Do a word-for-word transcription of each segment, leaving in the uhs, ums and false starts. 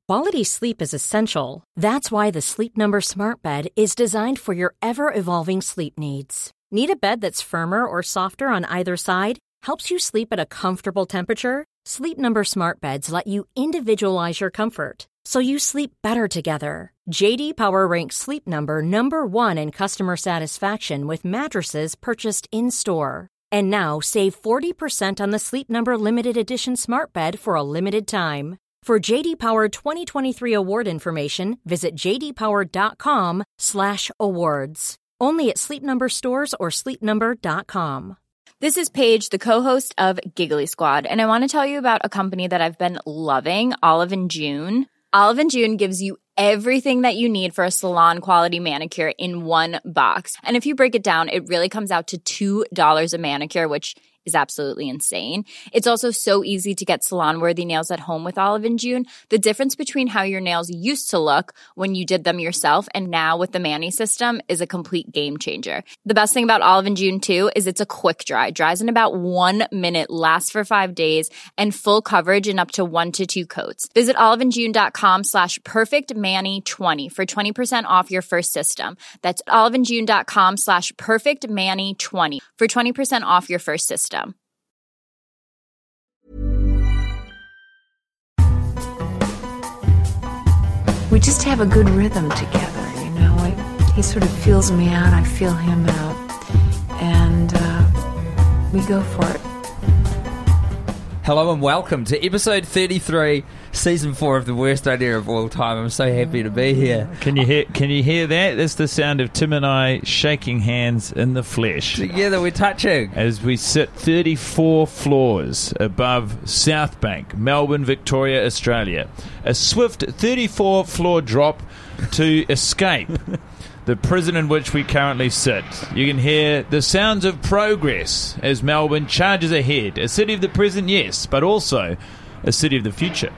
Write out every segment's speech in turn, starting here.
Quality sleep is essential. That's why the Sleep Number Smart Bed is designed for your ever-evolving sleep needs. Need a bed that's firmer or softer on either side? Helps you sleep at a comfortable temperature? Sleep Number Smart Beds let you individualize your comfort, so you sleep better together. J D Power ranks Sleep Number number one in customer satisfaction with mattresses purchased in-store. And now, save forty percent on the Sleep Number Limited Edition Smart Bed for a limited time. For J D Power twenty twenty-three award information, visit jdpower.com slash awards. Only at Sleep Number stores or sleep number dot com. This is Paige, the co-host of Giggly Squad, and I want to tell you about a company that I've been loving, Olive and June. Olive and June gives you everything that you need for a salon-quality manicure in one box. And if you break it down, it really comes out to two dollars a manicure, which is absolutely insane. It's also so easy to get salon-worthy nails at home with Olive and June. The difference between how your nails used to look when you did them yourself and now with the Mani system is a complete game changer. The best thing about Olive and June, too, is it's a quick dry. Dries in about one minute, lasts for five days, and full coverage in up to one to two coats. Visit oliveandjune.com slash perfectmani20 for twenty percent off your first system. That's oliveandjune.com slash perfectmani20 for twenty percent off your first system. We just have a good rhythm together, you know. I, he sort of feels me out, I feel him out, and uh, we go for it. Hello and welcome to episode thirty-three, season four of The Worst Idea of All Time. I'm so happy to be here. Can you hear? Can you hear that? That's the sound of Tim and I shaking hands in the flesh. Together we're touching. As we sit thirty-four floors above South Bank, Melbourne, Victoria, Australia. A swift thirty-four floor drop to escape the prison in which we currently sit. You can hear the sounds of progress as Melbourne charges ahead. A city of the present, yes, but also a city of the future.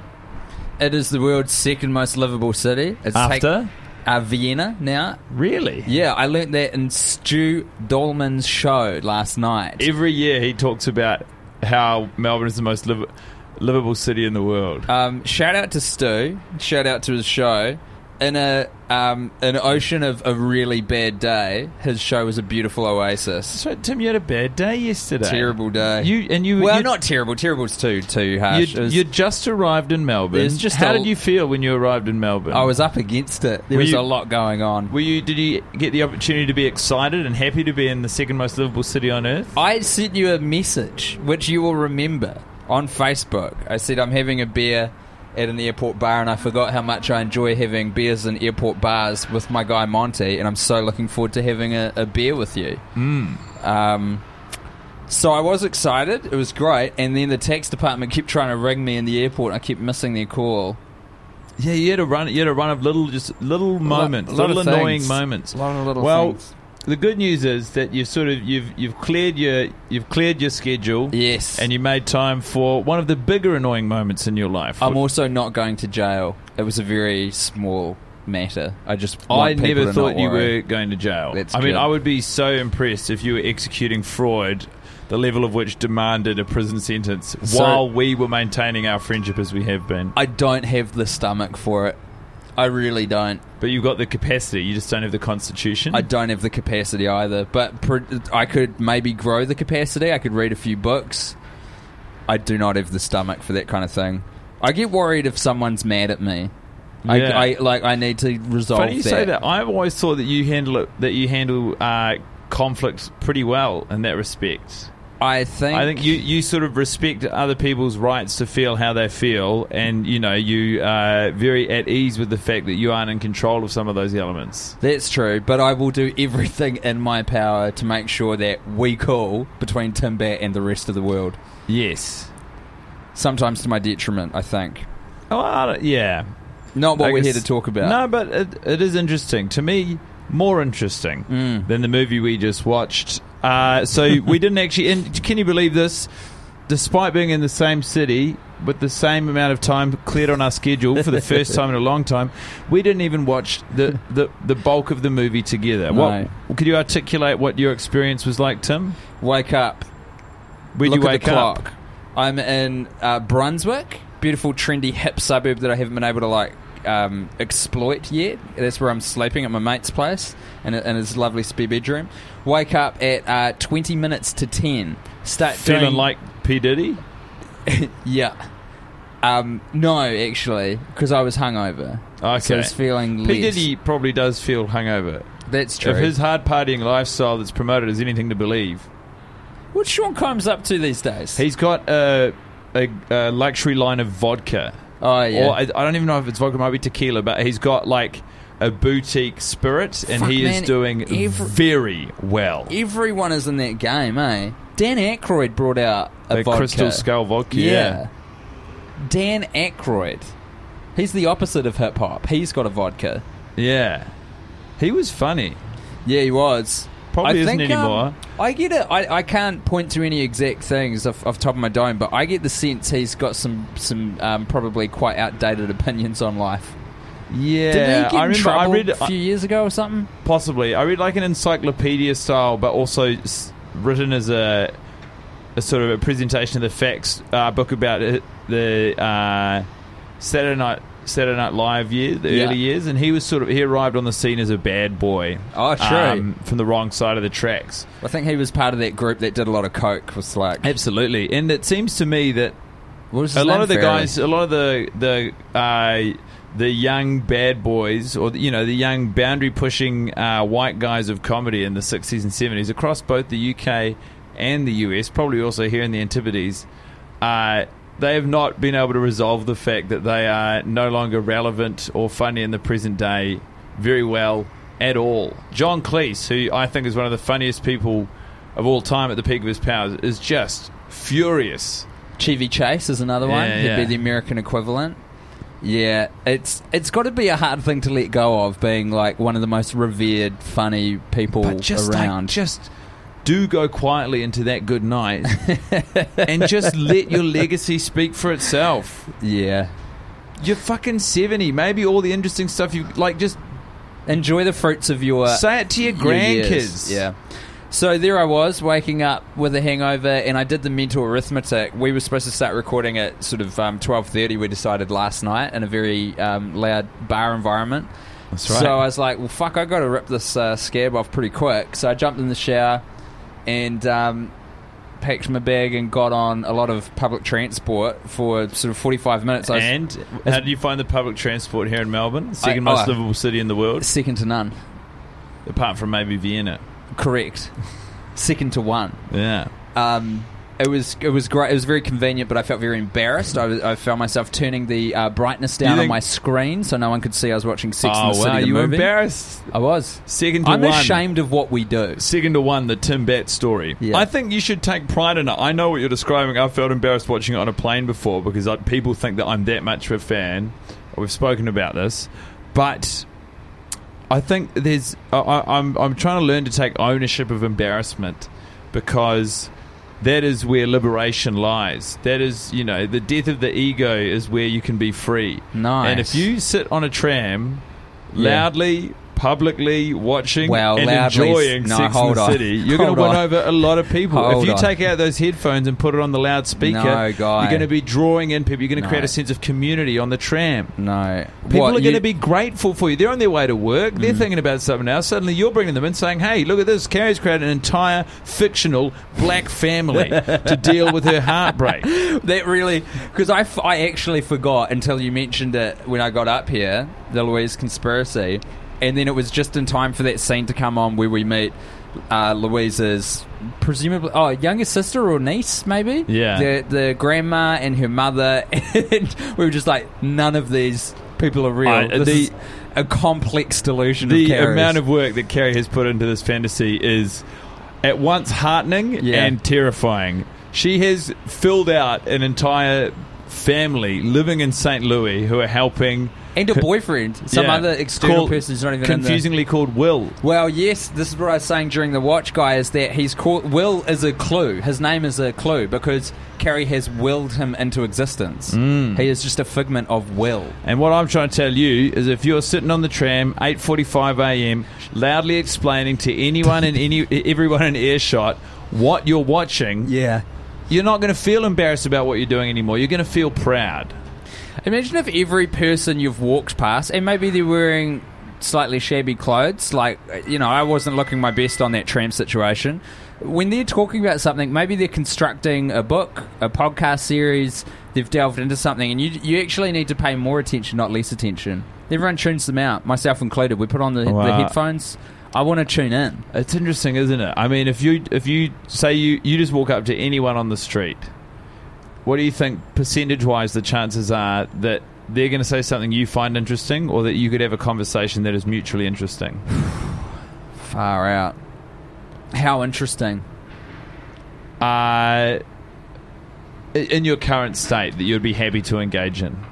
It is the world's second most livable city. It's After? Take, uh, Vienna now. Really? Yeah, I learnt that in Stu Dolman's show last night. Every year he talks about how Melbourne is the most liv- livable city in the world. Um, shout out to Stu. Shout out to his show. In a um, an ocean of a really bad day, his show was a beautiful oasis. So, Tim, you had a bad day yesterday. Terrible day. You and you. Well, you, not terrible. Terrible's too too harsh. You you just arrived in Melbourne. Just How a, did you feel when you arrived in Melbourne? I was up against it. There were was you, a lot going on. Were you? Did you get the opportunity to be excited and happy to be in the second most livable city on earth? I sent you a message, which you will remember, on Facebook. I said I'm having a beer at an airport bar, and I forgot how much I enjoy having beers in airport bars with my guy Monty, and I'm so looking forward to having a, a beer with you. Mm. Um, so I was excited. It was great, and then the tax department kept trying to ring me in the airport, and I kept missing their call. Yeah, you had a run. You had a run of little, just little moments, a lot, a lot little annoying things. moments. A lot of little well, things. The good news is that you've sort of you've you've cleared your you've cleared your schedule. Yes, and you made time for one of the bigger annoying moments in your life. I'm also not going to jail. It was a very small matter. I just I want people never to thought not you worry. were going to jail. That's I mean, good. I would be so impressed if you were executing fraud, the level of which demanded a prison sentence, So- while we were maintaining our friendship as we have been. I don't have the stomach for it. I really don't. But you've got the capacity, you just don't have the constitution. I don't have the capacity either, but pr- I could maybe grow the capacity. I could read a few books. I do not have the stomach for that kind of thing. I get worried if someone's mad at me. Yeah. I, I like. I need to resolve Funny you that. say that. I've always thought that you handle it, that you handle uh, conflict pretty well in that respect. I think. I think you, you sort of respect other people's rights to feel how they feel, and you know you are very at ease with the fact that you aren't in control of some of those elements. That's true, but I will do everything in my power to make sure that we cool between Tim Bat and the rest of the world. Yes. Sometimes to my detriment, I think. Oh, I don't, yeah. Not what I we're guess- here to talk about. No, but it, it is interesting. To me, more interesting Mm. than the movie we just watched. Uh, so we didn't actually... And can you believe this? Despite being in the same city, with the same amount of time cleared on our schedule for the first time in a long time, we didn't even watch the, the, the bulk of the movie together. No. What, could you articulate what your experience was like, Tim? Wake up. Where'd Look you at wake the up? clock. I'm in uh, Brunswick, beautiful, trendy, hip suburb that I haven't been able to like um, exploit yet. That's where I'm sleeping, at my mate's place in, in his lovely spare bedroom. Wake up at uh, twenty minutes to ten. Start Feeling doing, like P. Diddy? yeah. Um, no, actually, because I was hungover. Okay. So I was feeling P. less. Diddy probably does feel hungover. That's true. If his hard partying lifestyle that's promoted is anything to believe. What's Sean Combs up to these days? He's got a, a, a luxury line of vodka. Oh, yeah. Or I, I don't even know if it's vodka, it might be tequila, but he's got like a boutique spirit, and Fuck, he man, is doing every- very well. Everyone is in that game, eh? Dan Aykroyd brought out a The vodka. Crystal Skull vodka, yeah. Yeah. Dan Aykroyd. He's the opposite of hip-hop. He's got a vodka. Yeah. He was funny. Yeah, he was. Probably I isn't think, anymore. Um, I get it. I, I can't point to any exact things off, off the top of my dome, but I get the sense he's got some, some um, probably quite outdated opinions on life. Yeah. Did he get I in remember trouble I read a few years ago or something? Possibly. I read like an encyclopedia style, but also s- written as a, a sort of a presentation of the facts uh, book about it, the uh, Saturday Night Saturday Night Live years, the Yeah. early years, and he was sort of he arrived on the scene as a bad boy. Oh, true. um, from the wrong side of the tracks. I think he was part of that group that did a lot of coke. Was like, Absolutely, and it seems to me that what was a his lot name? of the Farrelly. guys, a lot of the the uh, the young bad boys, or you know, the young boundary pushing uh, white guys of comedy in the sixties and seventies across both the U K and the U S, probably also here in the Antipodes, uh, they have not been able to resolve the fact that they are no longer relevant or funny in the present day very well at all. John Cleese, who I think is one of the funniest people of all time at the peak of his powers, is just furious. Chevy Chase is another one. Yeah, He'd yeah. be the American equivalent. Yeah, it's it's got to be a hard thing to let go of, being like one of the most revered, funny people But just around. like, just do go quietly into that good night and just let your legacy speak for itself. Yeah, You're fucking seventy. Maybe all the interesting stuff you like, just enjoy the fruits of your say it to your your years. grandkids. Yeah. So there I was, waking up with a hangover, and I did the mental arithmetic. We were supposed to start recording at sort of um, twelve thirty, we decided last night, in a very um, loud bar environment. That's right. So I was like, well, fuck, I got to rip this uh, scab off pretty quick. So I jumped in the shower and um, packed my bag and got on a lot of public transport for sort of forty-five minutes. I was And how did you find the public transport here in Melbourne? Second I- most oh. livable city in the world, second to none. apart from maybe Vienna. Correct. Second to one. Yeah. Um, it was it was great. It was very convenient, but I felt very embarrassed. I, was, I found myself turning the uh, brightness down You on think- my screen so no one could see I was watching Sex Oh and the City. wow, the you were movie. embarrassed. I was. Second to I'm one. ashamed of what we do. Second to one, the Tim Batt story. Yeah. I think you should take pride in it. I know what you're describing. I felt embarrassed watching it on a plane before because I, people think that I'm that much of a fan. We've spoken about this, but I think there's. I, I, I'm I'm trying to learn to take ownership of embarrassment because that is where liberation lies. That is, you know, the death of the ego is where you can be free. Nice. And if you sit on a tram Yeah. loudly, publicly watching Well, and loudly- enjoying no, Sex and hold the on. City, you're going Hold to win on. over a lot of people. Hold if you on. take out those headphones and put it on the loudspeaker, No, guy. you're going to be drawing in people. You're going to No. create a sense of community on the tram. No. People What, are going you- to be grateful for you. They're on their way to work. They're thinking about something else. Suddenly you're bringing them in saying, hey, look at this. Carrie's created an entire fictional black family to deal with her heartbreak. That really, because I, f- I actually forgot until you mentioned it when I got up here, the Louise conspiracy, and then it was just in time for that scene to come on where we meet uh, Louise's presumably oh youngest sister or niece maybe, Yeah. the the grandma and her mother, and we were just like, none of these people are real. Uh, this the- is a complex delusion of The Carrie's. amount of work that Carrie has put into this fantasy is at once heartening Yeah. and terrifying. She has filled out an entire family living in Saint Louis who are helping. and a boyfriend, some Yeah. other external Called- person who's not even in the- confusingly called Will. Well, yes, this is what I was saying during the watch, guy, is that he's called Will is a clue. His name is a clue because Carrie has willed him into existence. Mm. He is just a figment of will. And what I'm trying to tell you is if you're sitting on the tram, eight forty-five a.m., loudly explaining to anyone and any everyone in earshot what you're watching, Yeah. you're not going to feel embarrassed about what you're doing anymore. You're going to feel proud. Imagine if every person you've walked past, and maybe they're wearing slightly shabby clothes, like, you know, I wasn't looking my best on that tramp situation. When they're talking about something, maybe they're constructing a book, a podcast series, they've delved into something, and you you actually need to pay more attention, not less attention. Everyone tunes them out, myself included. We put on the, Wow. the headphones. I want to tune in. It's interesting, isn't it? I mean, if you if you say you, you just walk up to anyone on the street, what do you think percentage-wise the chances are that they're going to say something you find interesting, or that you could have a conversation that is mutually interesting? Far out. How interesting. Uh, in your current state, that you'd be happy to engage in?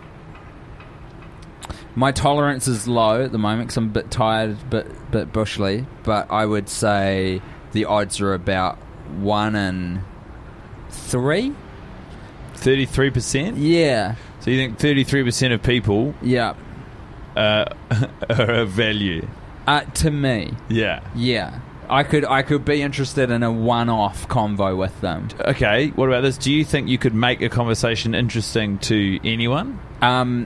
My tolerance is low at the moment because I'm a bit tired, bit bit bushly. But I would say the odds are about one in three. thirty-three percent? Yeah, So you think thirty-three percent of people yeah. uh, are of value? Uh, to me, Yeah. yeah. I could I could be interested in a one-off convo with them. Okay, what about this? Do you think you could make a conversation interesting to anyone? Um,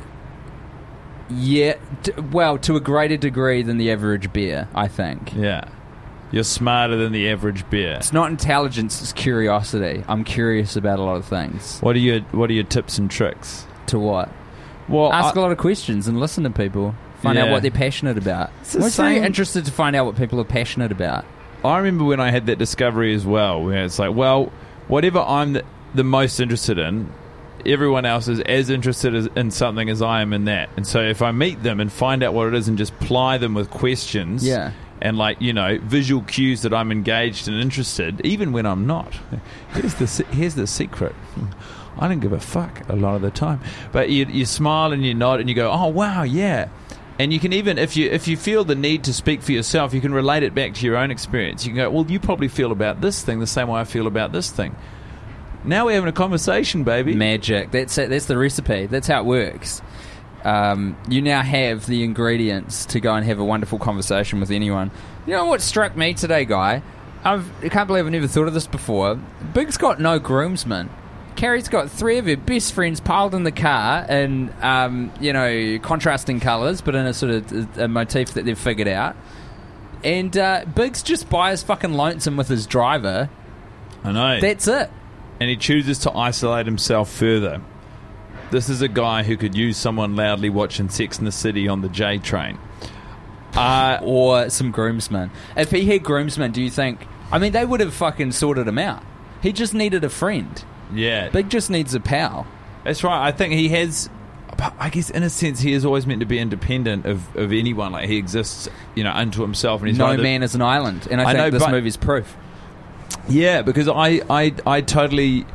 yeah. D- well, to a greater degree than the average bear, I think. Yeah. You're smarter than the average bear. It's not intelligence; it's curiosity. I'm curious about a lot of things. What are your What are your tips and tricks? To what? Well, Ask I- a lot of questions and listen to people. Find out Yeah. what they're passionate about. the I'm very same- interested to find out what people are passionate about. I remember when I had that discovery as well, where it's like, well, whatever I'm the, the most interested in, everyone else is as interested as, in something as I am in that. And so if I meet them and find out what it is and just ply them with questions, Yeah. and like, you know, visual cues that I'm engaged and interested, even when I'm not. Here's the se- here's the secret. I don't give a fuck a lot of the time, but you you smile and you nod and you go, oh wow, yeah. And you can even, if you if you feel the need to speak for yourself, you can relate it back to your own experience. You can go, well, you probably feel about this thing the same way I feel about this thing. Now we're having a conversation, baby. Magic. That's it. That's the recipe. That's how it works. Um, you now have the ingredients to go and have a wonderful conversation with anyone. You know what struck me today, Guy? I've, I can't believe I never thought of this before. Big's got no groomsmen. Carrie's got three of her best friends piled in the car in, um, you know, contrasting colours, but in a sort of a motif that they've figured out. And uh, Big's just by his fucking lonesome with his driver. I know. That's it. And he chooses to isolate himself further. This is a guy who could use someone loudly watching Sex and the City on the J train. Uh, Or some groomsmen. If he had groomsmen, do you think... I mean, they would have fucking sorted him out. He just needed a friend. yeah. Big just needs a pal. That's right. I think he has... I guess in a sense he is always meant to be independent of, of anyone. Like he exists, you know, unto himself. And he's No one of the- man is an island. And I, I think know, this but- movie's proof. Yeah, because I, I, I totally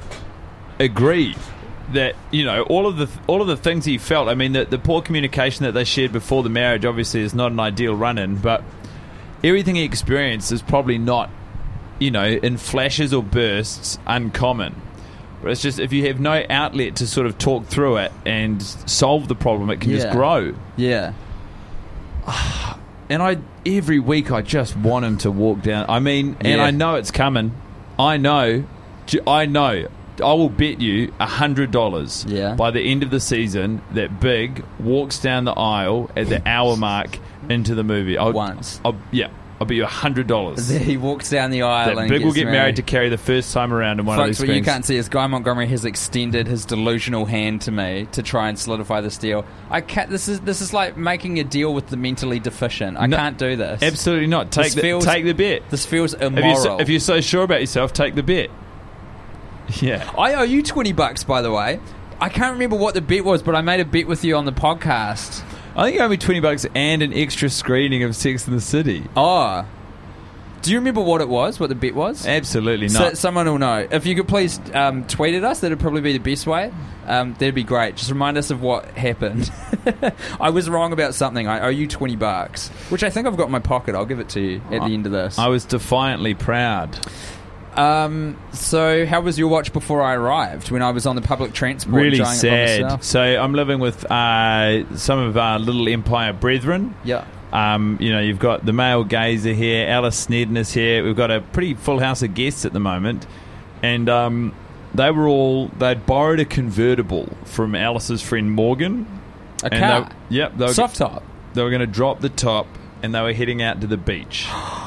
agree that, you know, all of the all of the things he felt. I mean, the, the poor communication that they shared before the marriage obviously is not an ideal run-in, but everything he experienced is probably not, you know, in flashes or bursts, uncommon. But it's just if you have no outlet to sort of talk through it and solve the problem, it can just Yeah. grow. Yeah. And I every week I just want him to walk down. I mean, and Yeah. I know it's coming. I know. I know. I will bet you a hundred dollars. Yeah. By the end of the season, that Big walks down the aisle at the hour mark into the movie. I'll, Once. I'll, yeah, I'll bet you a hundred dollars. He walks down the aisle That and Big will gets get married to Carrie the first time around in one of Folks, these what you screens. can't see is Guy Montgomery has extended his delusional hand to me to try and solidify this deal. I can't. This is this is like making a deal with the mentally deficient. I No, can't do this. Absolutely not. Take This the feels- take the bet. This feels If you're, immoral. so, if you're so sure about yourself, take the bet. Yeah. I owe you twenty bucks, by the way. I can't remember what the bet was, but I made a bet with you on the podcast. I think you owe me twenty bucks and an extra screening of Sex and the City. Oh. Do you remember what it was, what the bet was? Absolutely So, not. someone will know. If you could please um, tweet at us, that'd probably be the best way. Um, that'd be great. Just remind us of what happened. I was wrong about something. I owe you twenty bucks, which I think I've got in my pocket. I'll give it to you at the end of this. I was defiantly proud. Um, so, how was your watch before I arrived? When I was on the public transport, Really enjoying it by sad. myself? So I'm living with uh, some of our Little Empire brethren. Yeah. Um, you know, you've got the male gazer here, Alice Snedden is here. We've got a pretty full house of guests at the moment. And um, they were all they'd borrowed a convertible from Alice's friend Morgan. A and car? They, yep. They were, Soft top? They were going to drop the top, and they were heading out to the beach.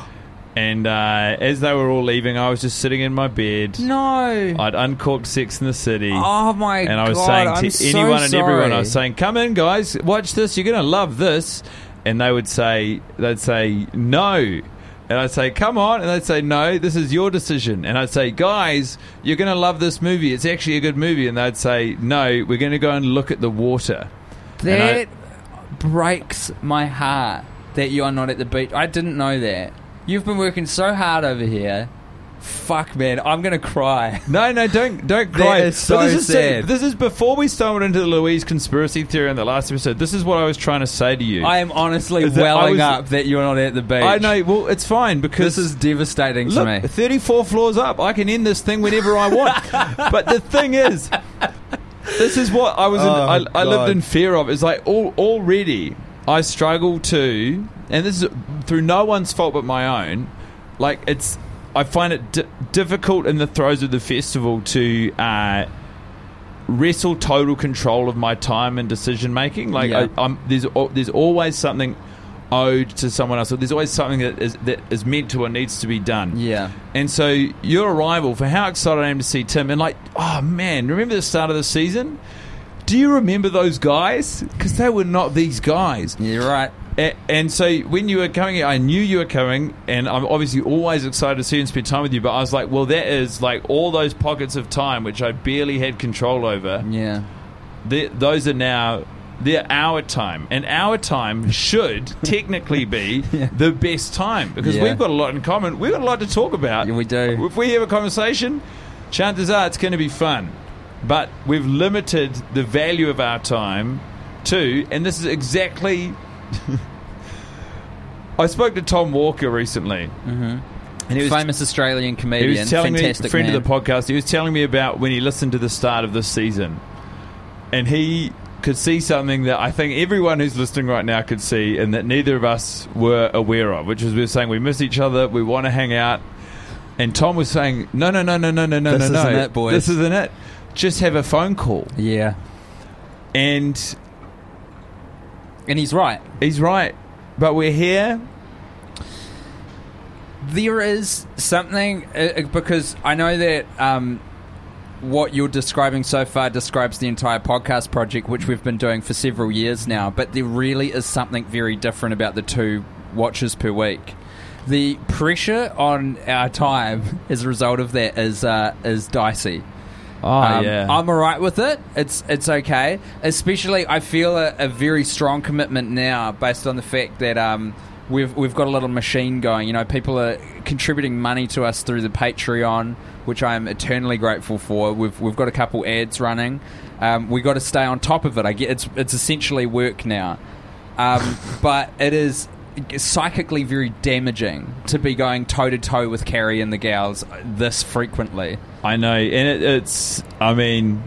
And uh, as they were all leaving, I was just sitting in my bed. No. I'd uncorked Sex in the City. Oh, my God. And I was God, saying I'm to so anyone and everyone, I sorry. was saying, come in, guys, watch this. You're going to love this. And they would say, they'd say, no. And I'd say, come on. And they'd say, no, this is your decision. And I'd say, guys, you're going to love this movie. It's actually a good movie. And they'd say, no, we're going to go and look at the water. That breaks my heart that you are not at the beach. I didn't know that. You've been working so hard over here. Fuck, man, I'm gonna cry. No, no, don't don't cry. That is so But this is sad. This is before we stumbled into the Louise conspiracy theory in the last episode. This is what I was trying to say to you. I am honestly Is that I welling was- up that you're not at the beach. I know. Well, it's fine because This is devastating to look, me. thirty-four floors up. I can end this thing whenever I want. But the thing is, this is what I was. In, Oh, I, I God. lived in fear of. It's like all, already I struggle to, and this is through no one's fault but my own. Like it's, I find it di- difficult in the throes of the festival to uh, wrestle total control of my time and decision making. Like Yeah. I, I'm, there's al- there's always something owed to someone else. Or there's always something that is that is meant to or needs to be done. Yeah. And so your arrival, for how excited I am to see Tim, and like, oh man, remember the start of the season? Do you remember those guys? Because they were not these guys. You're right. A- And so when you were coming, I knew you were coming, and I'm obviously always excited to see you and spend time with you. But I was like, well, that is like all those pockets of time which I barely had control over. Yeah. They- Those are now, they're our time, and our time should technically be Yeah. the best time because Yeah. we've got a lot in common. We've got a lot to talk about. Yeah, we do. If we have a conversation, chances are it's going to be fun. But we've limited the value of our time to, and this is exactly. I spoke to Tom Walker recently, Mm-hmm. and he was Famous Australian he comedian. was telling fantastic me, friend man. of the podcast, he was telling me about when he listened to the start of this season, and he could see something that I think everyone who's listening right now could see, and that neither of us were aware of, which is we were saying we miss each other, we want to hang out, and Tom was saying, no, no, no, no, no, no, no, This no, isn't no, it, boys. this isn't it. Just have a phone call, Yeah. and And he's right. he's right. But we're here. There is something, uh, because I know that um, what you're describing so far describes the entire podcast project, which we've been doing for several years now, but there really is something very different about the two watches per week. The pressure on our time as a result of that is uh, is dicey. Oh, Um, yeah. I'm alright with it. It's it's okay. Especially, I feel a, a very strong commitment now, based on the fact that um, we've we've got a little machine going. You know, people are contributing money to us through the Patreon, which I am eternally grateful for. We've we've got a couple ads running. Um, we got to stay on top of it. I get it's it's essentially work now, um, but it is psychically very damaging to be going toe to toe with Carrie and the gals this frequently. I know, and it, it's, I mean,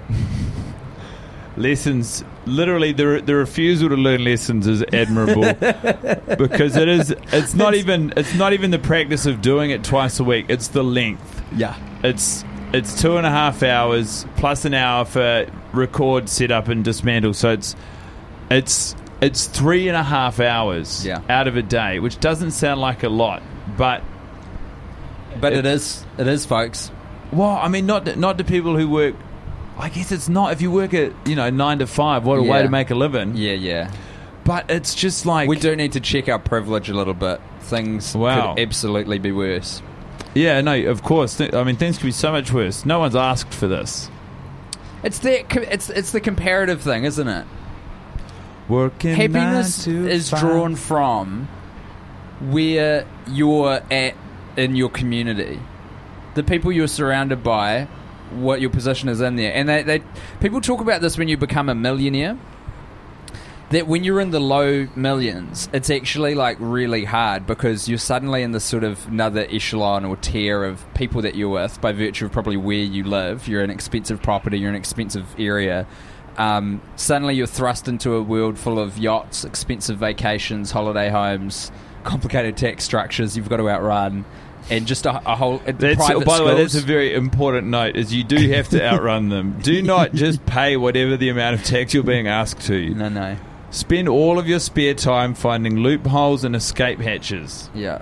lessons, literally the, the refusal to learn lessons is admirable because it is, it's not even, it's not even the practice of doing it twice a week, it's the length. Yeah. It's, it's two and a half hours plus an hour for record, set up and dismantle, so it's, it's, it's three and a half hours Yeah. out of a day, which doesn't sound like a lot, but But It- it is. It is, folks. well, I mean, not to, not to people who work. I guess it's not if you work at you know nine to five. What a way Yeah. to make a living! Yeah, yeah. But it's just like We do need to check our privilege a little bit. Things Wow. could absolutely be worse. yeah, no, of course. Th- I mean, things could be so much worse. No one's asked for this. It's the it's it's the comparative thing, isn't it? Working Happiness nine to is five. drawn from where you're at in your community, the people you're surrounded by, what your position is in there, and they, they people talk about this when you become a millionaire. That when you're in the low millions, it's actually like really hard because you're suddenly in this sort of another echelon or tier of people that you're with by virtue of probably where you live. You're an expensive property, you're an expensive area. Um, suddenly you're thrust into a world full of yachts, expensive vacations, holiday homes, complicated tax structures you've got to outrun, and just a, a whole a That's, private by the way, schools. that's a very important note, is you do have to outrun them. Do not just pay whatever the amount of tax you're being asked to. No, no. Spend all of your spare time finding loopholes and escape hatches. Yeah.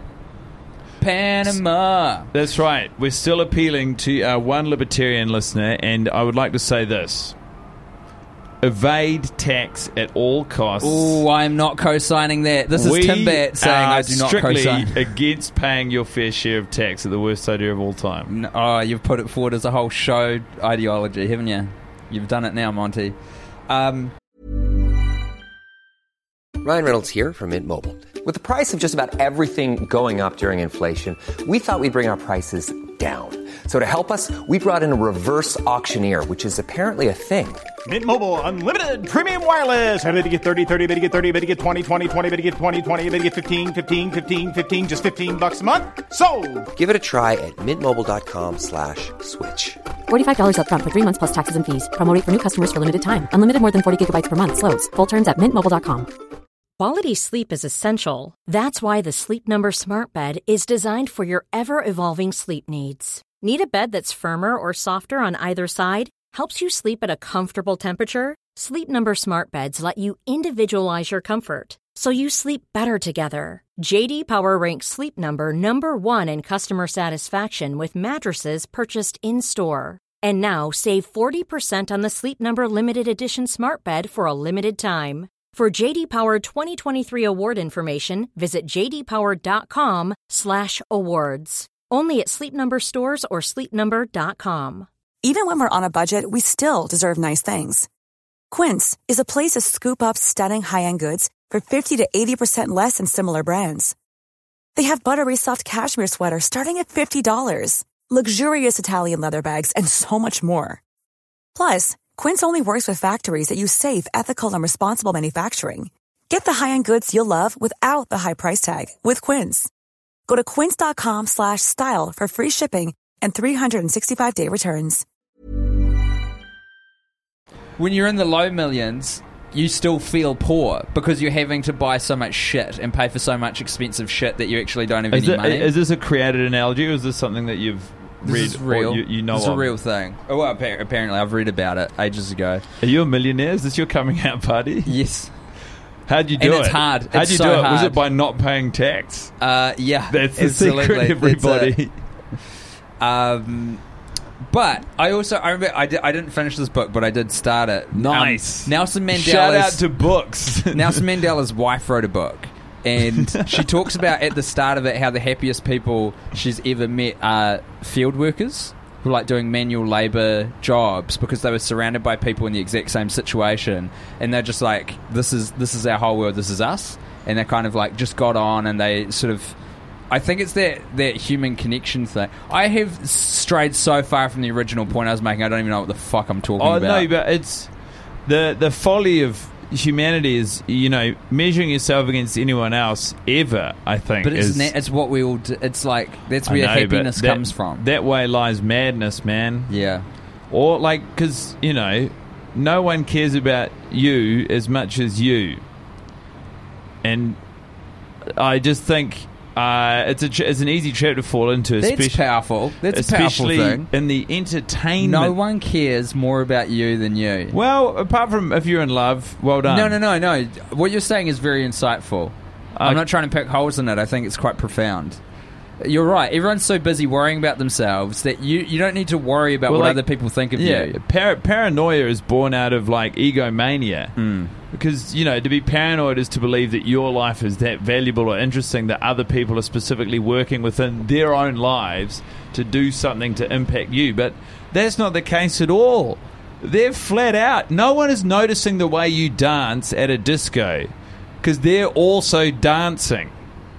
Panama. That's right. We're still appealing to our one libertarian listener, and I would like to say this. Evade tax at all costs. Oh, I'm not co-signing that. This is we Tim Batt saying I do not strictly co-sign. against paying your fair share of tax at the worst idea of all time. No, oh, you've put it forward as a whole show ideology, haven't you? You've done it now, Monty. Um, Ryan Reynolds here from Mint Mobile. With the price of just about everything going up during inflation, we thought we'd bring our prices down. So to help us, we brought in a reverse auctioneer, which is apparently a thing. Mint Mobile Unlimited Premium Wireless. How to get thirty, thirty, how to get thirty, how to get twenty, twenty, twenty, how to get twenty, twenty, how to get fifteen, fifteen, fifteen, fifteen, just fifteen bucks a month? Sold! Give it a try at mintmobile.com slash switch. forty-five dollars up front for three months plus taxes and fees. Promo rate for new customers for limited time. Unlimited more than forty gigabytes per month. Slows full terms at mint mobile dot com. Quality sleep is essential. That's why the Sleep Number Smart Bed is designed for your ever-evolving sleep needs. Need a bed that's firmer or softer on either side? Helps you sleep at a comfortable temperature? Sleep Number Smart Beds let you individualize your comfort, so you sleep better together. J D Power ranks Sleep Number number one in customer satisfaction with mattresses purchased in-store. And now save forty percent on the Sleep Number Limited Edition Smart Bed for a limited time. For J D Power twenty twenty-three award information, visit jdpower.com slash awards. Only at Sleep Number stores or sleep number dot com. Even when we're on a budget, we still deserve nice things. Quince is a place to scoop up stunning high-end goods for fifty to eighty percent less than similar brands. They have buttery soft cashmere sweaters starting at fifty dollars, luxurious Italian leather bags, and so much more. Plus, Quince only works with factories that use safe, ethical, and responsible manufacturing. Get the high-end goods you'll love without the high price tag with Quince. Go to quince.com slash style for free shipping and three sixty-five day returns. when you're in the low millions, you still feel poor because you're having to buy so much shit and pay for so much expensive shit that you actually don't have is any it, money. Is this a created analogy, or is this something that you've This read is real. or you, you know It's of? a real thing. Oh, well, appa- apparently I've read about it ages ago. Are you a millionaire? Is this your coming out party? Yes. How'd you do And it? it's hard. How'd It's you so do it? Was hard. it by not paying tax? Uh, yeah. That's the absolutely. secret, everybody. Um, but I also I remember I, did, I didn't finish this book, but I did start it. Nice. Um, Nelson Mandela's Shout out to books. Nelson Mandela's wife wrote a book, and she talks about at the start of it how the happiest people she's ever met are field workers who are like doing manual labour jobs because they were surrounded by people in the exact same situation, and they're just like, this is this is our whole world, this is us, and they kind of like just got on, and they sort of. I think it's that, that human connection thing. I have strayed so far from the original point I was making, I don't even know what the fuck I'm talking Oh about. no, but it's the the folly of humanity is, you know, measuring yourself against anyone else ever. I think, But it's, is, na- it's what we all do. It's like, that's I where know, but happiness that- comes from. That way lies madness, man. Yeah. Or like, because you know, no one cares about you as much as you, and I just think. Uh, it's a tra- it's an easy trap to fall into, That's especially powerful. That's a powerful especially thing. in the entertainment. No one cares more about you than you. Well, apart from if you're in love, well done. No, no, no, no. What you're saying is very insightful. I'm Uh, not trying to pick holes in it. I think it's quite profound. You're right. Everyone's so busy worrying about themselves that you, you don't need to worry about Well, what like, other people think of Yeah, you. par- paranoia is born out of like egomania. Mm. Because, you know, to be paranoid is to believe that your life is that valuable or interesting that other people are specifically working within their own lives to do something to impact you. But that's not the case at all. They're flat out. No one is noticing the way you dance at a disco because they're also dancing.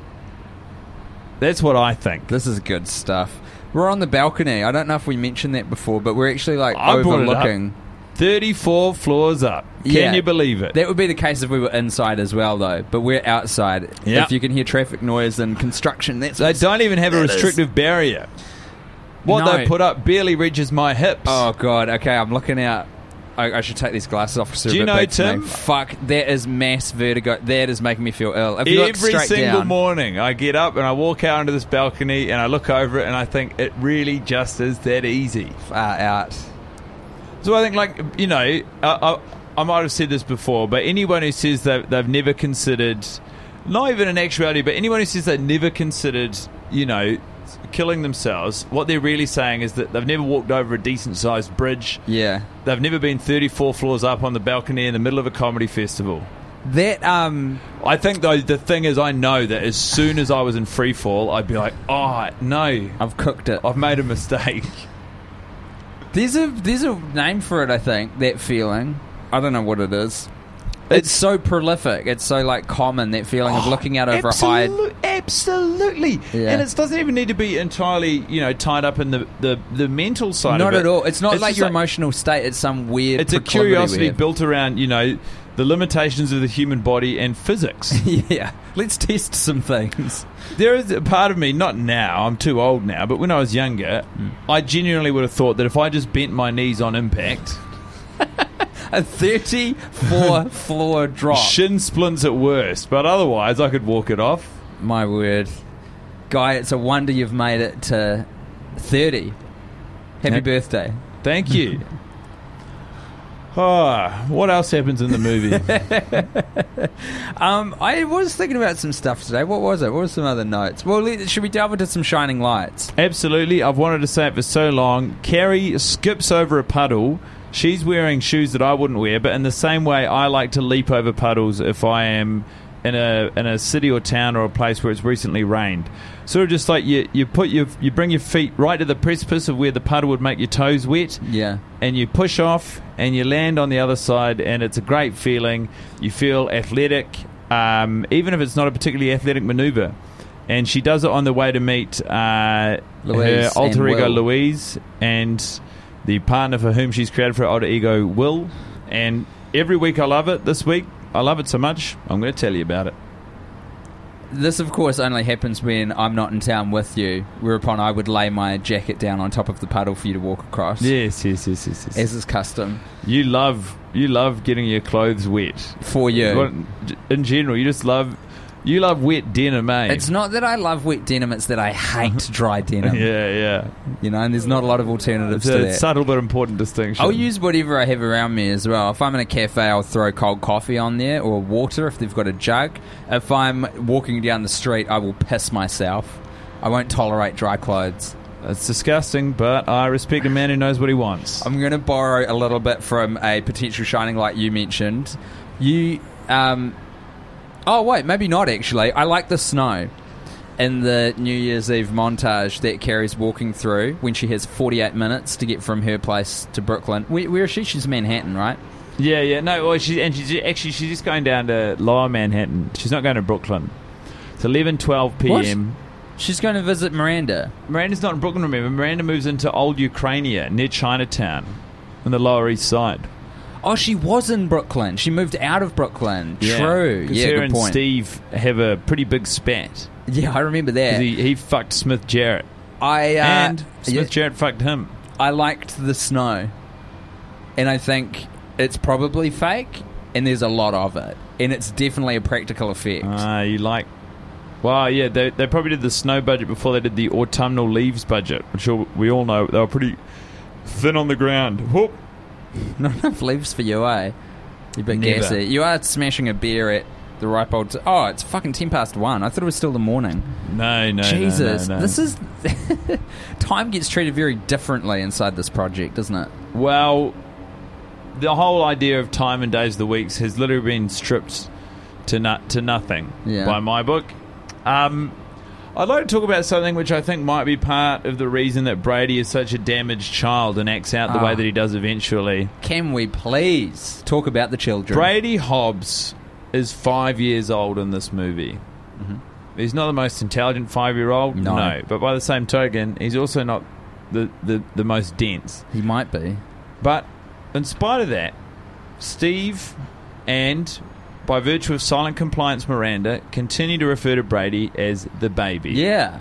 That's what I think. This is good stuff. We're on the balcony. I don't know if we mentioned that before, but we're actually like I brought it up. overlooking. thirty-four floors up. Can Yeah. you believe it? That would be the case if we were inside as well, though. But we're outside. Yep. If you can hear traffic noise and construction, that's They what's- don't even have a that is- restrictive barrier. What No. they put up barely reaches my hips. Oh god. Okay, I'm looking out. I, I should take these glasses off. Do you know, Tim? Fuck, that is mass vertigo. That is making me feel ill. If you look Every straight single down, morning I get up and I walk out onto this balcony and I look over it and I think it really just is that easy. Far out. So I think, like, you know, I, I, I might have said this before, but anyone who says that they've never considered, not even in actuality, but anyone who says they've never considered, you know, killing themselves, what they're really saying is that they've never walked over a decent-sized bridge. Yeah. They've never been thirty-four floors up on the balcony in the middle of a comedy festival. That, um... I think, though, the thing is, I know that as soon as I was in free fall, I'd be like, oh, no. I've cooked it. I've made a mistake. There's a, there's a name for it, I think, that feeling. I don't know what it is. It's so prolific. It's so, like, common, that feeling oh, of looking out over absolute, a high... Absolutely. Yeah. And it doesn't even need to be entirely, you know, tied up in the, the, the mental side Not of it. at all. It's not it's like your like, emotional state. It's some weird It's a curiosity built around, you know, the limitations of the human body and physics. Yeah. Let's test some things. There is a part of me, not now, I'm too old now, but when I was younger, mm. I genuinely would have thought that if I just bent my knees on impact... A thirty-four floor drop. Shin splints at worst, but otherwise I could walk it off. My word. Guy, it's a wonder you've made it to thirty. Happy Yep. birthday. Thank you. Oh, what else happens in the movie? um, I was thinking about some stuff today. What was it? What were some other notes? Well, let, should we delve into some shining lights? Absolutely. I've wanted to say it for so long. Carrie skips over a puddle. She's wearing shoes that I wouldn't wear, but in the same way, I like to leap over puddles if I am in a in a city or town or a place where it's recently rained. Sort of just like you, you put your you bring your feet right to the precipice of where the puddle would make your toes wet. Yeah. And you push off and you land on the other side, and it's a great feeling. You feel athletic, um, even if it's not a particularly athletic maneuver. And she does it on the way to meet uh, her alter ego Louise and the partner for whom she's created for her alter ego, Will. And every week I love it. This week, I love it so much, I'm going to tell you about it. This, of course, only happens when I'm not in town with you, whereupon I would lay my jacket down on top of the puddle for you to walk across. Yes, yes, yes, yes. yes. As is custom. You love, you love getting your clothes wet. For you. In general, you just love... You love wet denim, eh? It's not that I love wet denim, it's that I hate dry denim. Yeah, yeah. You know, and there's not a lot of alternatives it's to a that. subtle but important distinction. I'll use whatever I have around me as well. If I'm in a cafe, I'll throw cold coffee on there, or water if they've got a jug. If I'm walking down the street, I will piss myself. I won't tolerate dry clothes. It's disgusting, but I respect a man who knows what he wants. I'm going to borrow a little bit from a potential shining light you mentioned. You... um. Oh, wait, maybe not, actually. I like the snow in the New Year's Eve montage that Carrie's walking through when she has forty-eight minutes to get from her place to Brooklyn. Where, where is she? She's Manhattan, right? Yeah, yeah. No, well, she, and she's actually she's just going down to Lower Manhattan. She's not going to Brooklyn. It's eleven twelve p.m. What? She's going to visit Miranda. Miranda's not in Brooklyn, remember. Miranda moves into Old Ukrainia, near Chinatown, on the Lower East Side. Oh, she was in Brooklyn. She moved out of Brooklyn. Yeah, True. Yeah, her good and point. Steve have a pretty big spat. Yeah, I remember that. He, he fucked Smith Jarrett. I uh, and Smith yeah, Jarrett fucked him. I liked the snow. And I think it's probably fake, and there's a lot of it. And it's definitely a practical effect. Ah, uh, you like... Well, yeah, they, they probably did the snow budget before they did the autumnal leaves budget, which we all know they were pretty thin on the ground. Whoop. Not enough leaves for you, eh? You bit Never. gassy. You are smashing a beer at the ripe old... T- oh, it's fucking ten past one. I thought it was still the morning. No, no, Jesus. no, no, no. This is... Time gets treated very differently inside this project, doesn't it? Well, the whole idea of time and days of the weeks has literally been stripped to no- to nothing yeah. by my book. Um, I'd like to talk about something which I think might be part of the reason that Brady is such a damaged child and acts out the oh. way that he does eventually. Can we please talk about the children? Brady Hobbs is five years old in this movie. Mm-hmm. He's not the most intelligent five-year-old, no. no. But by the same token, he's also not the, the, the most dense. He might be. But in spite of that, Steve and... by virtue of silent compliance Miranda, continue to refer to Brady as the baby. Yeah.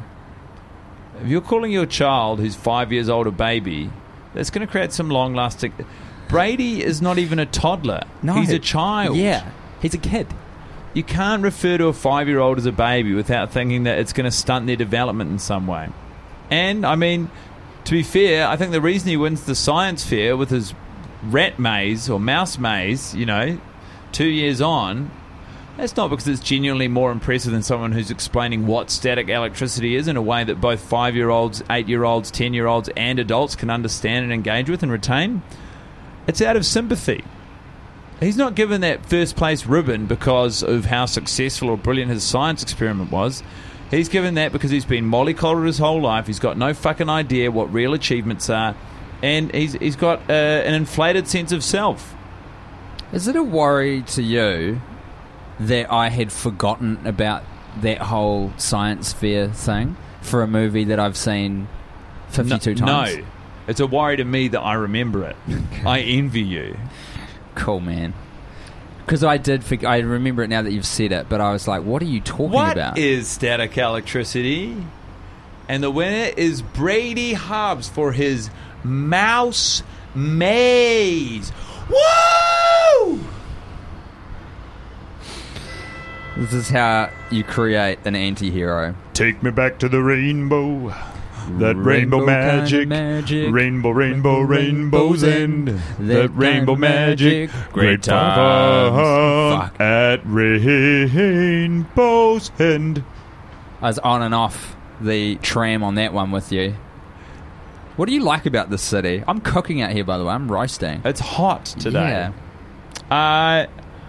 If you're calling your child who's five years old a baby, that's going to create some long-lasting... Brady is not even a toddler. No. He's a child. Yeah, he's a kid. You can't refer to a five-year-old as a baby without thinking that it's going to stunt their development in some way. And, I mean, to be fair, I think the reason he wins the science fair with his rat maze or mouse maze, you know, two years on, that's not because it's genuinely more impressive than someone who's explaining what static electricity is in a way that both five-year-olds, eight-year-olds, ten-year-olds and adults can understand and engage with and retain. It's out of sympathy. He's not given that first-place ribbon because of how successful or brilliant his science experiment was. He's given that because he's been mollycoddled his whole life. He's got no fucking idea what real achievements are. And he's he's got uh, an inflated sense of self. Is it a worry to you that I had forgotten about that whole science fair thing for a movie that I've seen fifty-two no, times? No. It's a worry to me that I remember it. I envy you. Cool, man. Because I did, forg- I remember it now that you've said it, but I was like, what are you talking what about? What is static electricity? And the winner is Brady Hobbs for his mouse maze. Woo! This is how you create an anti-hero. Take me back to the rainbow. That Rainbow rainbow, magic. kind of magic. Rainbow, rainbow, rainbow's end. That That rainbow kind of magic. magic. Great Great times. time at rainbow's end. I was on and off the tram on that one with you. What do you like about this city? I'm cooking out here, by the way. I'm roasting. It's hot today. Yeah. Uh,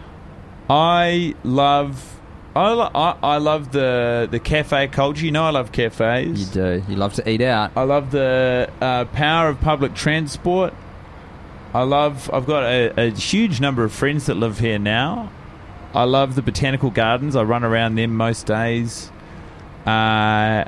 I love... I, lo- I, I love the the cafe culture. You know I love cafes. You do. You love to eat out. I love the uh, power of public transport. I love... I've got a, a huge number of friends that live here now. I love the botanical gardens. I run around them most days. Uh,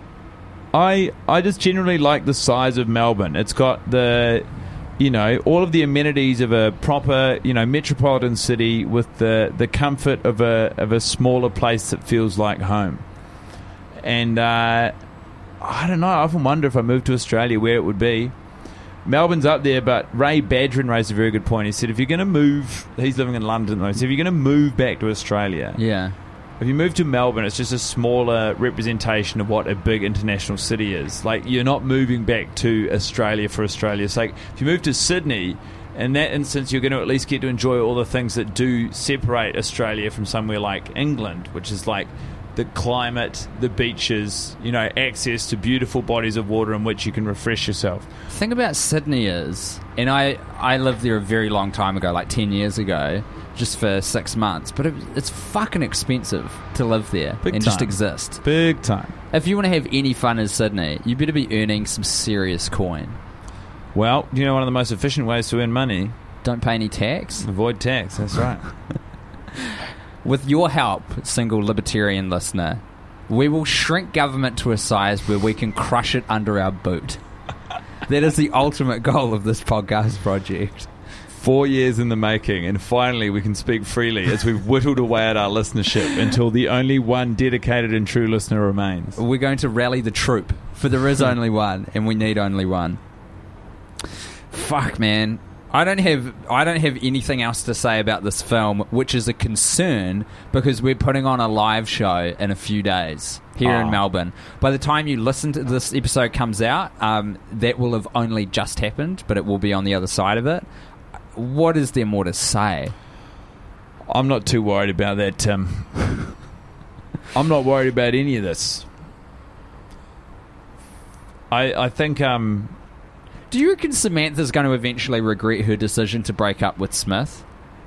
I I just generally like the size of Melbourne. It's got the... You know, all of the amenities of a proper, you know, metropolitan city with the, the comfort of a of a smaller place that feels like home. And uh, I don't know, I often wonder if I moved to Australia where it would be. Melbourne's up there, but Ray Badrin raised a very good point. He said if you're going to move, he's living in London though, he said if you're going to move back to Australia, Yeah. if you move to Melbourne, it's just a smaller representation of what a big international city is. Like, you're not moving back to Australia for Australia's sake. If you move to Sydney, in that instance, you're going to at least get to enjoy all the things that do separate Australia from somewhere like England, which is like the climate, the beaches, you know, access to beautiful bodies of water in which you can refresh yourself. The thing about Sydney is, and I, I lived there a very long time ago, like ten years ago, just for six months, but it, it's fucking expensive to live there Big and time. just exist. Big time. If you want to have any fun in Sydney, you better be earning some serious coin. Well, you know one of the most efficient ways to earn money? Don't pay any tax. Avoid tax, that's right. With your help, single libertarian listener, we will shrink government to a size where we can crush it under our boot. That is the ultimate goal of this podcast project. Four years in the making, and finally we can speak freely as we've whittled away at our listenership until the only one dedicated and true listener remains. We're going to rally the troop, for there is only one, and we need only one. Fuck, man. I don't have I don't have anything else to say about this film, which is a concern because we're putting on a live show in a few days here Oh. in Melbourne. By the time you listen to this episode comes out, um, that will have only just happened, but it will be on the other side of it. What is there more to say? I'm not too worried about that, Tim. I'm not worried about any of this. I I think um. Do you reckon Samantha's going to eventually regret her decision to break up with Smith?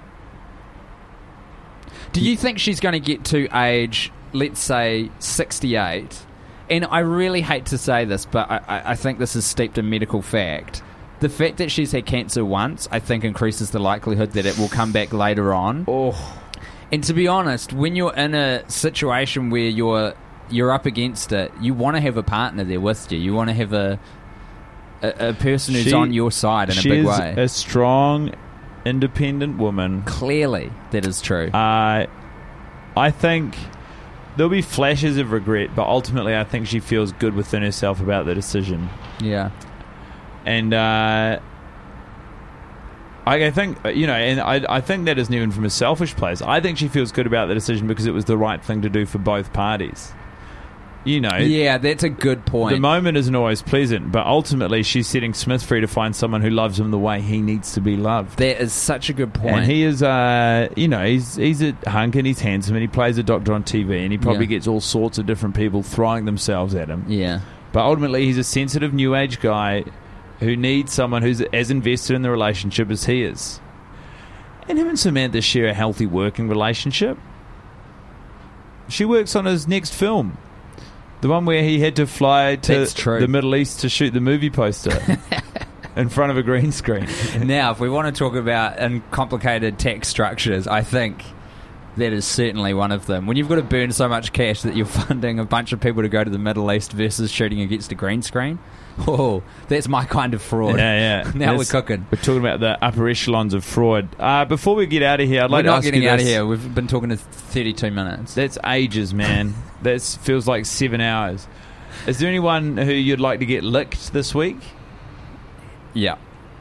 Do you think she's going to get to age, let's say, sixty-eight? And I really hate to say this, but I, I I think this is steeped in medical fact. The fact that she's had cancer once, I think, increases the likelihood that it will come back later on. Oh. And to be honest, when you're in a situation where you're you're up against it, you want to have a partner there with you. You want to have a a, a person who's She- on your side in a she big is way. a strong, independent woman. Clearly, that is true. Uh, I think there'll be flashes of regret, but ultimately I think she feels good within herself about the decision. yeah. And uh, I, I think, you know, and I, I think that isn't even from a selfish place. I think she feels good about the decision because it was the right thing to do for both parties. You know, yeah, that's a good point. The moment isn't always pleasant, but ultimately she's setting Smith free to find someone who loves him the way he needs to be loved. That is such a good point. And he is, uh, you know, he's he's a hunk and he's handsome and he plays a doctor on T V and he probably Yeah. gets all sorts of different people throwing themselves at him. Yeah. But ultimately he's a sensitive new age guy who needs someone who's as invested in the relationship as he is. And him and Samantha share a healthy working relationship. She works on his next film. The one where he had to fly to That's true. the Middle East to shoot the movie poster in front of a green screen. Now, if we want to talk about uncomplicated tax structures, I think that is certainly one of them. When you've got to burn so much cash that you're funding a bunch of people to go to the Middle East versus shooting against a green screen, oh, that's my kind of fraud. Yeah, yeah. Now That's- we're cooking. We're talking about the upper echelons of fraud. Uh, before we get out of here, I'd like We're to not ask getting you out of this. here. We've been talking to thirty-two minutes. That's ages, man. That feels like seven hours. Is there anyone who you'd like to get licked this week? Yeah.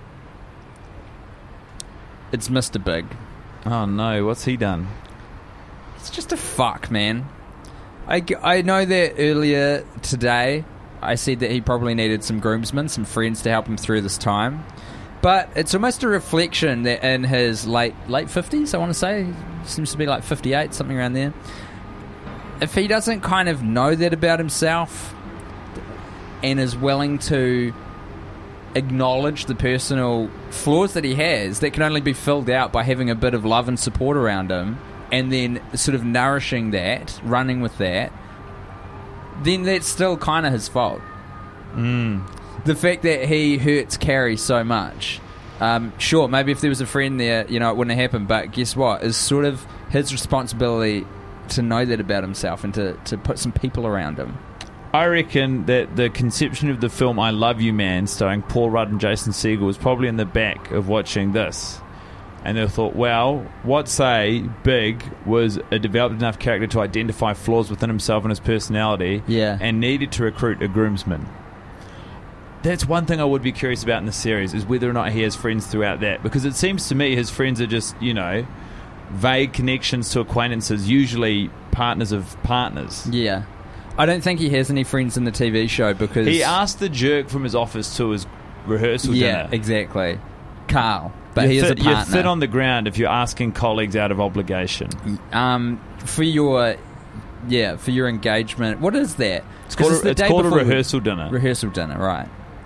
It's Mister Big. Oh, no. What's he done? It's just a fuck, man. I, g- I know that earlier today I said that he probably needed some groomsmen, some friends to help him through this time. But it's almost a reflection that in his late late fifties, I want to say, seems to be like fifty-eight, something around there. If he doesn't kind of know that about himself and is willing to acknowledge the personal flaws that he has, that can only be filled out by having a bit of love and support around him, and then sort of nourishing that, running with that, then that's still kind of his fault. Mm. The fact that he hurts Carrie so much, um, sure, maybe if there was a friend there, you know, it wouldn't have happened, but guess what? It's sort of his responsibility to know that about himself and to, to put some people around him. I reckon that the conception of the film I Love You Man, starring Paul Rudd and Jason Segel, was probably in the back of watching this. And they thought, well, what say Big was a developed enough character to identify flaws within himself and his personality, Yeah. and needed to recruit a groomsman. That's one thing I would be curious about in the series, is whether or not he has friends throughout that. Because it seems to me his friends are just, you know, vague connections to acquaintances, usually partners of partners. Yeah. I don't think he has any friends in the T V show because... He asked the jerk from his office to his rehearsal Yeah, dinner. exactly. Carl. But You're he is fit, a partner. You're fit on the ground if you're asking colleagues out of obligation. Um, for your... Yeah, for your engagement. What is that? It's called, a, it's called a rehearsal dinner. Rehearsal dinner, right.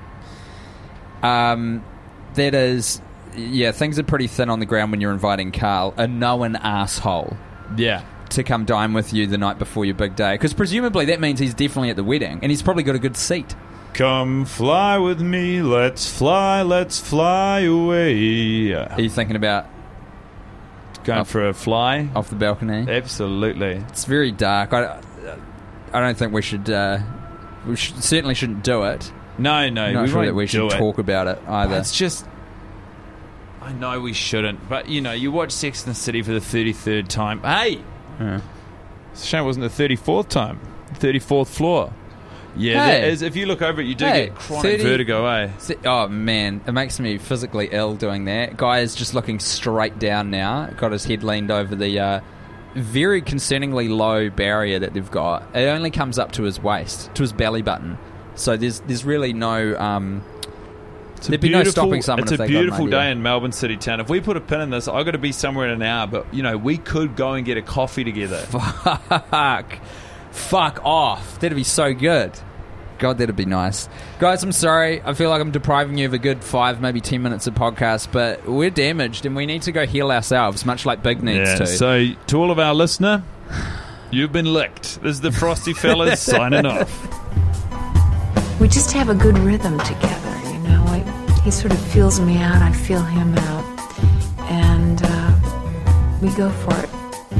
Um, that is... Yeah, things are pretty thin on the ground when you're inviting Carl, a known asshole, Yeah. to come dine with you the night before your big day. Because presumably that means he's definitely at the wedding, and he's probably got a good seat. Come fly with me, let's fly, let's fly away. Are you thinking about Going off, for a fly? off the balcony? Absolutely. It's very dark. I, I don't think we should... Uh, we should, certainly shouldn't do it. No, no, I'm not we sure won't that we do should it. talk about it either. It's just... I know we shouldn't, but, you know, you watch Sex and the City for the thirty-third time. Hey! Yeah. It's a shame it wasn't the thirty-fourth time. thirty-fourth floor. Yeah, Hey. that is, if you look over it, you do Hey, get chronic thirty vertigo, eh? Se- Oh man, it makes me physically ill doing that. Guy is just looking straight down now. Got his head leaned over the uh, very concerningly low barrier that they've got. It only comes up to his waist, to his belly button. So there's there's really no um, It's a there'd be no stopping someone It's if a they got an beautiful idea. day in Melbourne City Town. If we put a pin in this, I've got to be somewhere in an hour, but, you know, we could go and get a coffee together. Fuck, fuck off. That'd be so good. God, that'd be nice. Guys, I'm sorry. I feel like I'm depriving you of a good five, maybe ten minutes of podcast, but we're damaged and we need to go heal ourselves, much like Big needs Yeah, to. so to all of our listener, you've been licked. This is the Frosty Fellas signing off. We just have a good rhythm together, you know. I, he sort of feels me out, I feel him out, and uh, we go for it.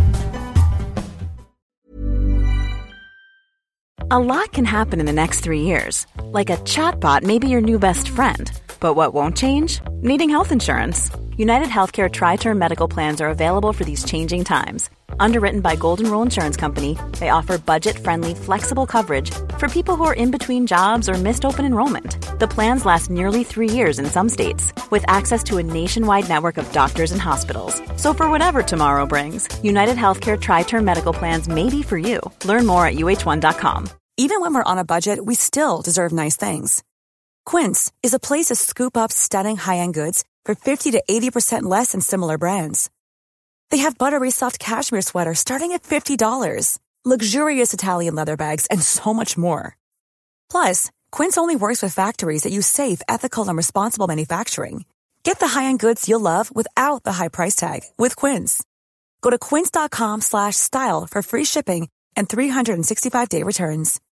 A lot can happen in the next three years. Like a chatbot may be your new best friend. But what won't change? Needing health insurance. United Healthcare Tri-Term Medical Plans are available for these changing times. Underwritten by Golden Rule Insurance Company, they offer budget-friendly, flexible coverage for people who are in between jobs or missed open enrollment. The plans last nearly three years in some states, with access to a nationwide network of doctors and hospitals. So for whatever tomorrow brings, United Healthcare Tri-Term Medical Plans may be for you. Learn more at U H one dot com. Even when we're on a budget, we still deserve nice things. Quince is a place to scoop up stunning high-end goods for fifty to eighty percent less than similar brands. They have buttery soft cashmere sweaters starting at fifty dollars, luxurious Italian leather bags, and so much more. Plus, Quince only works with factories that use safe, ethical, and responsible manufacturing. Get the high-end goods you'll love without the high price tag with Quince. Go to quince dot com slash style for free shipping and three sixty-five day returns.